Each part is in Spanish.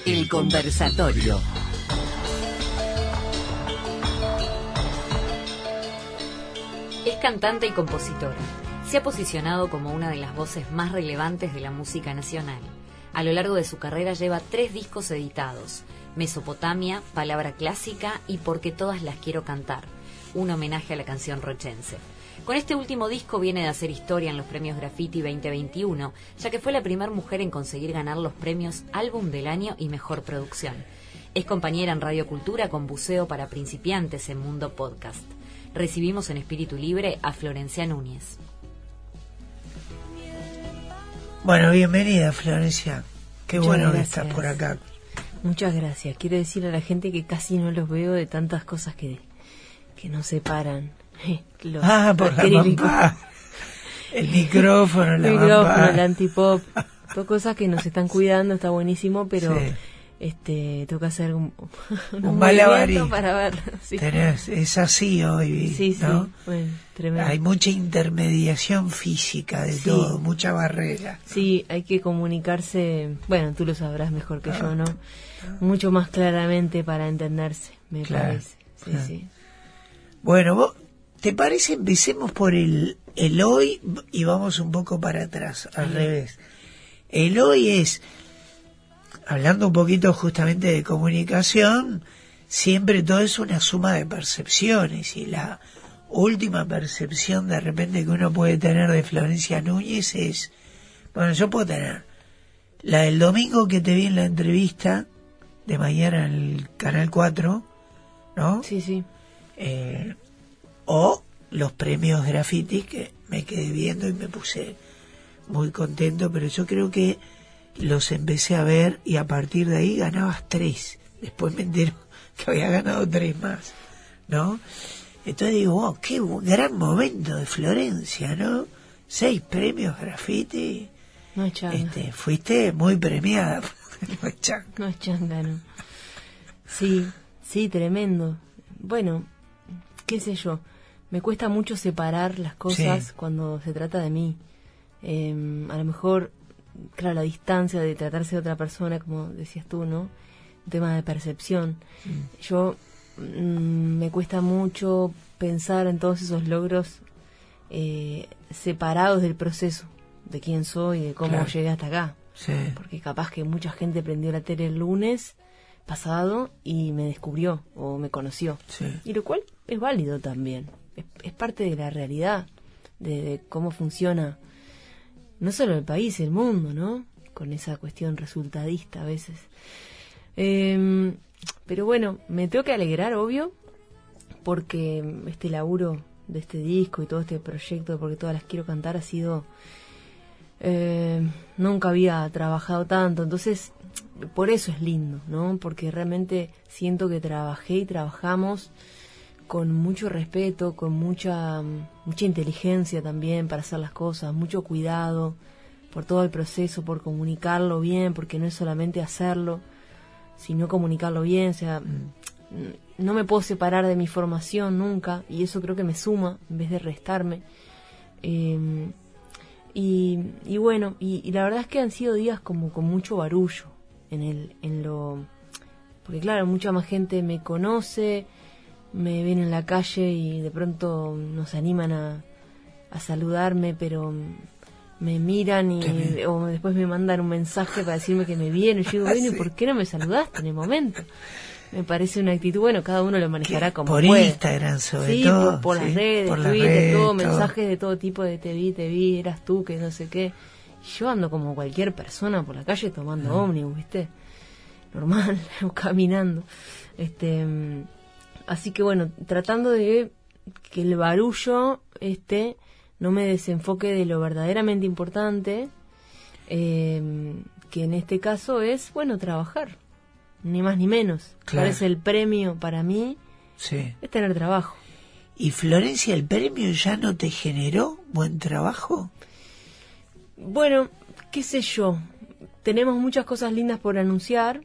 El conversatorio. Es cantante y compositora. Se ha posicionado como una de las voces más relevantes de la música nacional. A lo largo de su carrera lleva 3 discos editados: Mesopotamia, Palabra Clásica y Porque todas las quiero cantar, un homenaje a la canción rochense. Con este último disco viene de hacer historia en los premios Graffiti 2021, ya que fue la primera mujer en conseguir ganar los premios Álbum del Año y Mejor Producción. Es compañera en Radio Cultura con Buceo para Principiantes en Mundo Podcast. Recibimos en Espíritu Libre a Florencia Núñez. Bueno, bienvenida, Florencia. Qué Muchas bueno gracias. que estás por acá. Muchas gracias. Quiero decir a la gente que casi no los veo de tantas cosas que nos separan. Los Por la acrílicos, mamá. El micrófono, el la micrófono, mamá. el antipop. Son cosas que nos están cuidando, está buenísimo, pero Sí. tengo que hacer un malabarismo movimiento para verlo. Sí. Es así hoy, Sí, ¿no? sí, bueno, tremendo. Hay mucha intermediación física de Sí. todo, mucha barrera. Sí, hay que comunicarse, bueno, tú lo sabrás mejor que yo, ¿no? Mucho más claramente para entenderse, me Claro. parece. Sí, sí. Bueno, ¿te parece empecemos por el hoy y vamos un poco para atrás, al revés? El hoy es, hablando un poquito justamente de comunicación, siempre todo es una suma de percepciones y la última percepción de repente que uno puede tener de Florencia Núñez es, bueno, yo puedo tener la del domingo que te vi en la entrevista de mañana en el Canal 4, ¿no? Sí, sí. O los premios Graffiti que me quedé viendo y me puse muy contento, pero yo creo que los empecé a ver y a partir de ahí ganabas 3. Después me entero que había ganado 3 más, ¿no? Entonces digo, wow, qué gran momento de Florencia, ¿no? 6 premios Graffiti. No es changa. Fuiste muy premiada. No es changa. No es changa, no. Sí, sí, tremendo. Bueno, qué sé yo. Me cuesta mucho separar las cosas Sí. cuando se trata de mí. A lo mejor, claro, la distancia de tratarse de otra persona, como decías tú, ¿no? Un tema de percepción. Yo me cuesta mucho pensar en todos esos logros separados del proceso, de quién soy, de cómo Claro. llegué hasta acá. Sí. Porque capaz que mucha gente prendió la tele el lunes pasado y me descubrió o me conoció. Sí. Y lo cual es válido también. Es parte de la realidad, de cómo funciona no solo el país, el mundo, ¿no? Con esa cuestión resultadista a veces. Pero bueno, me tengo que alegrar, obvio, porque este laburo de este disco y todo este proyecto de Porque todas las quiero cantar ha sido... nunca había trabajado tanto, entonces por eso es lindo, ¿no? Porque realmente siento que trabajé y trabajamos con mucho respeto, con mucha inteligencia también para hacer las cosas, mucho cuidado por todo el proceso, por comunicarlo bien, porque no es solamente hacerlo, sino comunicarlo bien. O sea, no me puedo separar de mi formación nunca, y eso creo que me suma en vez de restarme. Y bueno, y la verdad es que han sido días como con mucho barullo porque claro, mucha más gente me conoce, me ven en la calle y de pronto nos animan a saludarme, pero me miran o después me mandan un mensaje para decirme que me vieron. Y yo digo, bueno, ¿y por qué no me saludaste en el momento? Me parece una actitud, bueno, cada uno lo manejará como por puede. Instagram sobre Sí, todo. por las redes, por las Twitter, redes, todo, mensajes de todo tipo de te vi, eras tú, que no sé qué. Y yo ando como cualquier persona por la calle tomando ómnibus, ¿viste? Normal, o caminando. Así que bueno, tratando de que el barullo no me desenfoque de lo verdaderamente importante, que en este caso es, bueno, trabajar. Ni más ni menos. Claro. ¿Cuál es el premio para mí? Sí. Es tener trabajo. ¿Y Florencia, el premio ya no te generó buen trabajo? Bueno, qué sé yo. Tenemos muchas cosas lindas por anunciar,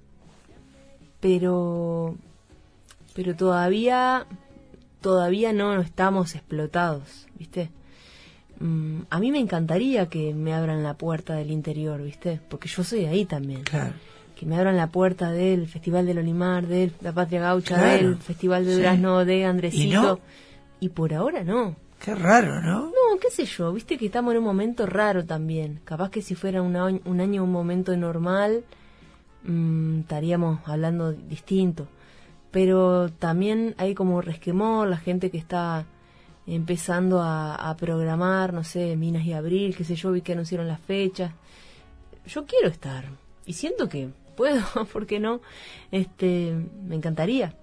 pero todavía no estamos explotados, ¿viste? A mí me encantaría que me abran la puerta del interior, ¿viste? Porque yo soy ahí también. Claro. que me abran la puerta del Festival del Olimar, de la Patria Gaucha, Claro. del Festival de Durazno, de Andresito. ¿Y no? Y por ahora no. Qué raro, ¿no? No, qué sé yo, viste que estamos en un momento raro también. Capaz que si fuera un año, un momento normal, estaríamos hablando distinto. Pero también hay como resquemor, la gente que está empezando a programar, no sé, Minas y Abril, qué sé yo, vi que anunciaron las fechas. Yo quiero estar, y siento que puedo, ¿por qué no? Me encantaría,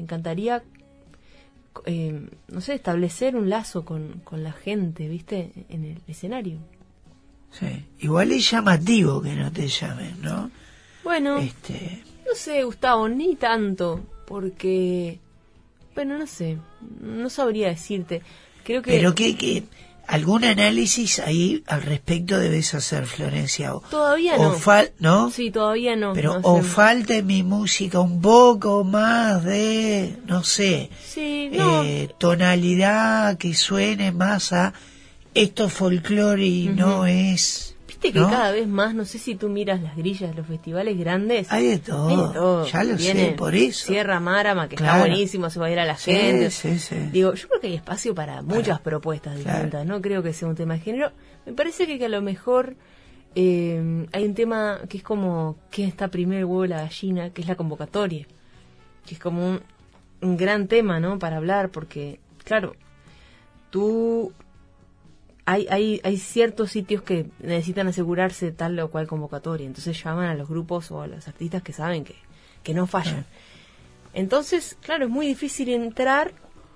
no sé, establecer un lazo con la gente, ¿viste? En el escenario. Sí. Igual es llamativo que no te llamen, ¿no? Bueno, no sé, Gustavo, ni tanto, porque, bueno, no sé, no sabría decirte. Creo que... Pero que algún análisis ahí al respecto debes hacer, Florencia. Todavía no. ¿No? Sí, todavía no. Pero no o sé. falta en mi música un poco más de, no sé, Sí, no. tonalidad que suene más a esto folclore y no es... Viste que ¿no? cada vez más, no sé si tú miras las grillas de los festivales grandes. Hay de todo, ya lo Viene sé, por eso. Sierra Márama, que Claro. está buenísimo, se va a ir a la Sí, gente. sí, sí. Digo, yo creo que hay espacio para muchas propuestas Claro. distintas, no creo que sea un tema de género. Me parece que a lo mejor hay un tema que es como, ¿quién está primero, el huevo o la gallina? Que es la convocatoria. Que es como un gran tema, ¿no? Para hablar, porque, claro, tú... Hay ciertos sitios que necesitan asegurarse tal o cual convocatoria, entonces llaman a los grupos o a los artistas que saben que no fallan. Entonces, claro, es muy difícil entrar,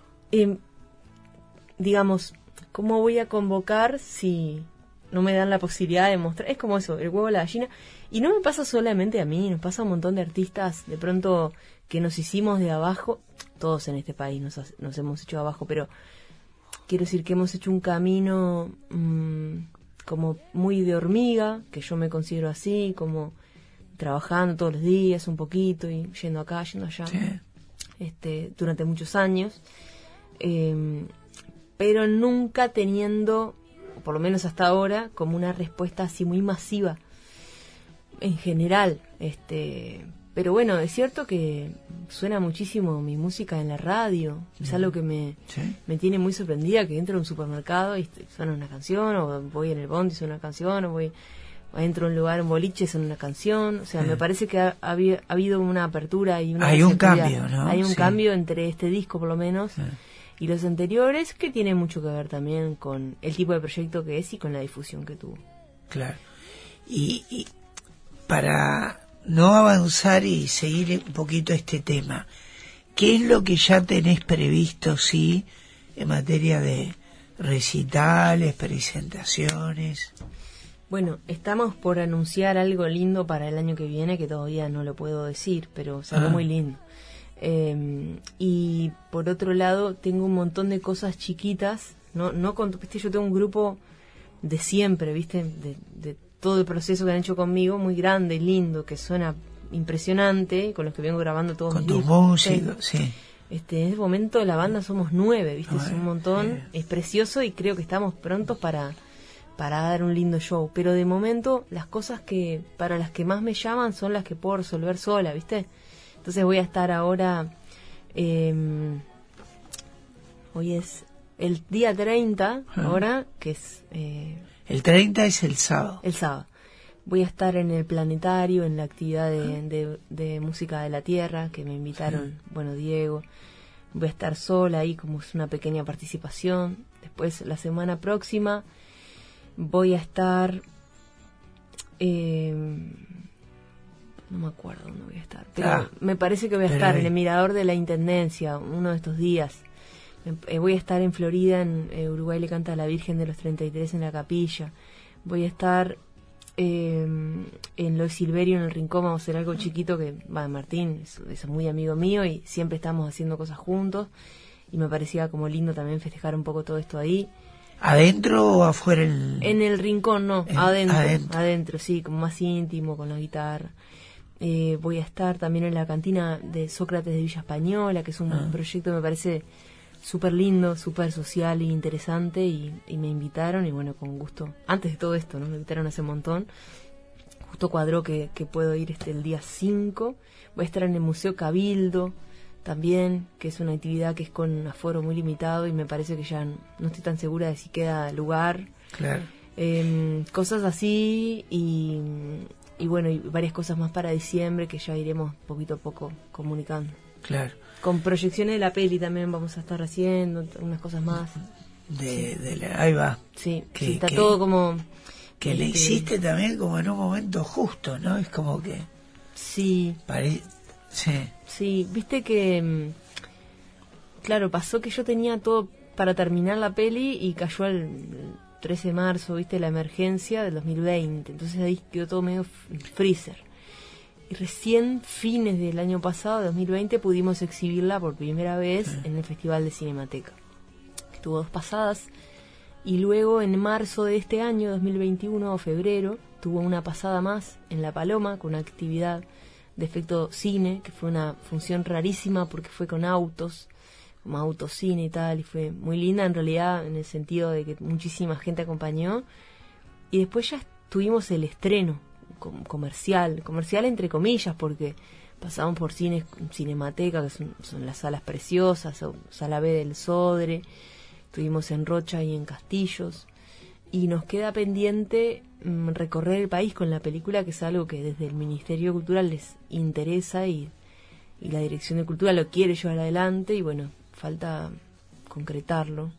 digamos, ¿cómo voy a convocar si no me dan la posibilidad de mostrar? Es como eso, el huevo o la gallina. Y no me pasa solamente a mí, nos pasa a un montón de artistas, de pronto que nos hicimos de abajo, todos en este país nos hemos hecho de abajo, pero... Quiero decir que hemos hecho un camino como muy de hormiga, que yo me considero así, como trabajando todos los días un poquito y yendo acá, yendo allá, durante muchos años, pero nunca teniendo, o por lo menos hasta ahora, como una respuesta así muy masiva en general. Pero bueno, es cierto que suena muchísimo mi música en la radio. Es algo que me tiene muy sorprendida, que entro a un supermercado y suena una canción, o voy en el bondi y suena una canción, o entro a un lugar, un boliche, suena una canción. O sea, me parece que ha habido una apertura y una hay un receptividad. cambio, ¿no? Hay un Sí. cambio entre este disco, por lo menos, y los anteriores, que tiene mucho que ver también con el tipo de proyecto que es y con la difusión que tuvo. Claro. Y para no avanzar y seguir un poquito este tema, ¿qué es lo que ya tenés previsto, sí, en materia de recitales, presentaciones? Bueno, estamos por anunciar algo lindo para el año que viene, que todavía no lo puedo decir, pero salió muy lindo. Y por otro lado, tengo un montón de cosas chiquitas, ¿viste? Yo tengo un grupo de siempre, ¿viste? De todo el proceso que han hecho conmigo, muy grande, lindo, que suena impresionante, con los que vengo grabando todos Con mis tus discos. músicos, sí. En este momento la banda somos 9, ¿viste? Es un montón, bien. es precioso y creo que estamos prontos para dar un lindo show. Pero de momento las cosas que para las que más me llaman son las que puedo resolver sola, ¿viste? Entonces voy a estar ahora, hoy es el día 30, ahora, que es... El 30 es el sábado. el sábado. Voy a estar en el Planetario, en la actividad de Música de la Tierra, que me invitaron, bueno, Diego. Voy a estar sola ahí, como es una pequeña participación. Después, la semana próxima, voy a estar... no me acuerdo dónde voy a estar, pero me parece que voy a estar en el Mirador de la Intendencia, uno de estos días. Voy a estar en Florida, en Uruguay le canta a la Virgen de los 33 en la capilla. Voy a estar en Lois Silverio, en el Rincón, vamos a hacer algo chiquito que Martín es muy amigo mío y siempre estamos haciendo cosas juntos y me parecía como lindo también festejar un poco todo esto ahí. ¿Adentro o afuera? En el Rincón no, adentro, sí, como más íntimo, con la guitarra. Voy a estar también en la cantina de Sócrates de Villa Española, que es un proyecto que me parece súper lindo, súper social e interesante, y me invitaron, y bueno, con gusto, antes de todo esto, ¿no? Me invitaron hace un montón, justo cuadró que puedo ir el día 5. Voy a estar en el Museo Cabildo también, que es una actividad que es con aforo muy limitado y me parece que ya no estoy tan segura de si queda lugar. Claro. Cosas así y bueno, y varias cosas más para diciembre que ya iremos poquito a poco comunicando. Claro. Con proyecciones de la peli también vamos a estar haciendo unas cosas más. Ahí va. Sí, sí, está todo como... Que le hiciste también como en un momento justo, ¿no? Es como que... Sí. Sí, viste que... Claro, pasó que yo tenía todo para terminar la peli y cayó el 13 de marzo, viste, la emergencia del 2020. Entonces ahí quedó todo medio freezer. Y recién, fines del año pasado, 2020, pudimos exhibirla por primera vez en el Festival de Cinemateca. Tuvo 2 pasadas. Y luego, en marzo de este año, 2021, o febrero, tuvo una pasada más en La Paloma, con una actividad de efecto cine, que fue una función rarísima porque fue con autos, como autocine y tal, y fue muy linda en realidad, en el sentido de que muchísima gente acompañó. Y después ya tuvimos el estreno comercial entre comillas, porque pasamos por Cinemateca, que son las salas preciosas, o Sala B del Sodre, estuvimos en Rocha y en Castillos, y nos queda pendiente recorrer el país con la película, que es algo que desde el Ministerio Cultural les interesa y la Dirección de Cultura lo quiere llevar adelante, y bueno, falta concretarlo.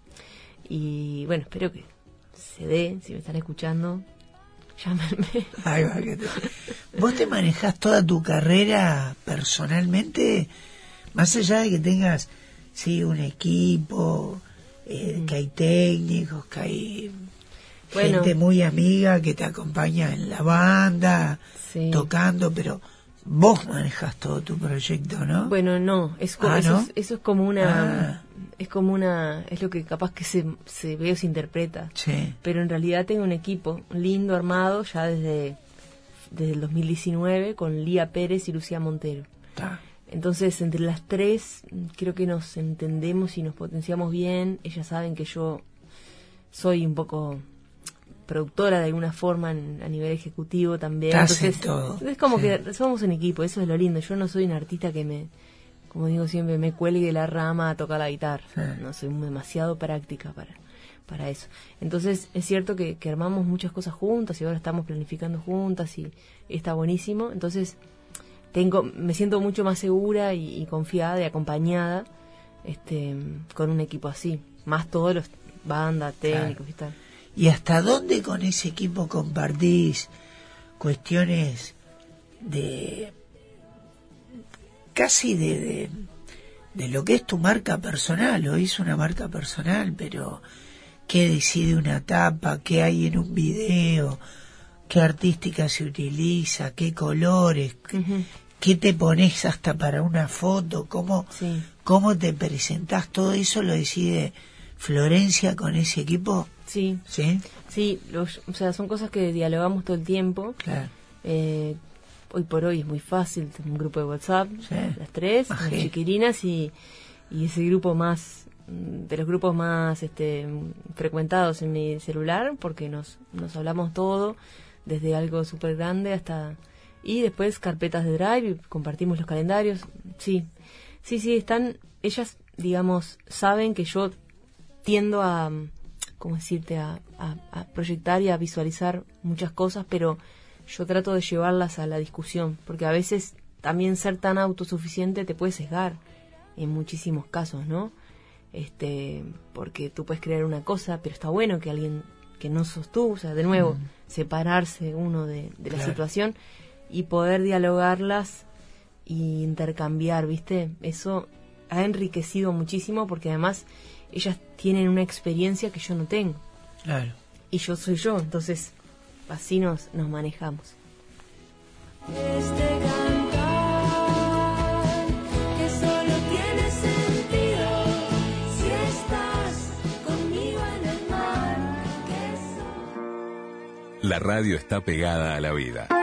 Y bueno, espero que se dé. Si me están escuchando, llámenme. Ahí va, ¿Vos te manejás toda tu carrera personalmente? Más allá de que tengas un equipo, que hay técnicos, que hay gente muy amiga que te acompaña en la banda, tocando, pero vos manejás todo tu proyecto, ¿no? Bueno, no, eso es como una... Es lo que capaz que se ve o se interpreta. Sí. Pero en realidad tengo un equipo lindo armado ya desde el 2019 con Lía Pérez y Lucía Montero. Entonces, entre las tres, creo que nos entendemos y nos potenciamos bien. Ellas saben que yo soy un poco productora de alguna forma a nivel ejecutivo también. Entonces, es como que somos un equipo, eso es lo lindo. Yo no soy un artista que como digo siempre, me cuelgue la rama a tocar la guitarra. No soy demasiado práctica para eso. Entonces, es cierto que armamos muchas cosas juntas y ahora estamos planificando juntas y está buenísimo. Entonces, me siento mucho más segura y confiada y acompañada con un equipo así, más todos los bandas, técnicos y tal. ¿Y hasta dónde con ese equipo compartís cuestiones de casi de lo que es tu marca personal? Hoy es una marca personal, pero ¿qué decide una tapa? ¿Qué hay en un video? ¿Qué artística se utiliza? ¿Qué colores? ¿Qué te pones hasta para una foto? ¿Cómo te presentás? ¿Todo eso lo decide Florencia con ese equipo? Sí. O sea, son cosas que dialogamos todo el tiempo. Claro. Hoy por hoy es muy fácil, tengo un grupo de WhatsApp, las tres, las chiquilinas, y ese grupo más, de los grupos más frecuentados en mi celular, porque nos hablamos todo, desde algo súper grande hasta... Y después carpetas de Drive, y compartimos los calendarios. Sí, están... Ellas, digamos, saben que yo tiendo a... ¿Cómo decirte? A proyectar y a visualizar muchas cosas, pero yo trato de llevarlas a la discusión, porque a veces también ser tan autosuficiente te puede sesgar en muchísimos casos, ¿no? Porque tú puedes crear una cosa, pero está bueno que alguien que no sos tú, o sea, de nuevo, separarse uno de la situación y poder dialogarlas y intercambiar, ¿viste? Eso ha enriquecido muchísimo, porque además ellas tienen una experiencia que yo no tengo. Claro. Y yo soy yo, entonces así nos manejamos. Este cantar que solo tiene sentido si estás conmigo en el mar. La radio está pegada a la vida.